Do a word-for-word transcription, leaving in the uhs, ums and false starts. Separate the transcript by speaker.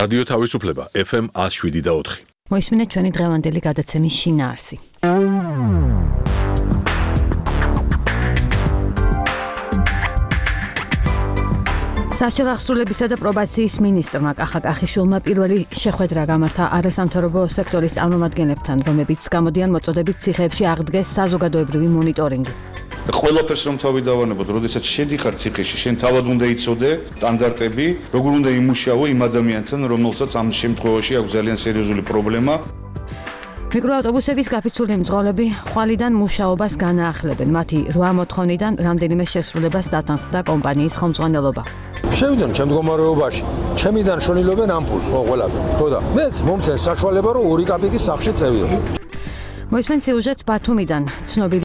Speaker 1: რადიო თავისუფლება ეფ ემ one oh seven და four.
Speaker 2: მოისმინეთ ჩვენი დღევანდელი გადაცემის შინაარსი. სასჯელ აღსრულებისა და პრობაციის მინისტრმა კახა კახიშვილმა პირველი შეხვედრა გამართა არასამთავრობო სექტორის წარმომადგენლებთან, რომლებიც გამოდიან მოწოდებით ციხეებში აღდგეს საზოგადოებრივი მონიტორინგი.
Speaker 3: ყველაფერს რომ თავი დავანებოთ, როდესაც შედიხარ ციხეში, შენ თავად უნდა იცოდე სტანდარტები, როგორ უნდა იმუშაო იმ ადამიანთან, რომელსაც ამ შემთხვევაში აქვს ძალიან სერიოზული პრობლემა.
Speaker 2: მიკროავტობუსების გაფიცული მძღოლები ხვალიდან მუშაობას განაახლებენ. მათი რვა მოთხოვნიდან რამდენიმე შესრულებას დათანხმდა კომპანიის ხელმძღვანელობა.
Speaker 4: შევიდნენ ჩემ მდგომარეობაში, ჩემიდან შონილობენ ამპულს, ხო ყველაფერი. ხო და მეც მომცენ საშუალება რომ ორი კაპიკის სახში წევიო.
Speaker 2: მოისმენთ სიუჟეტს ბათუმიდან. ცნობილი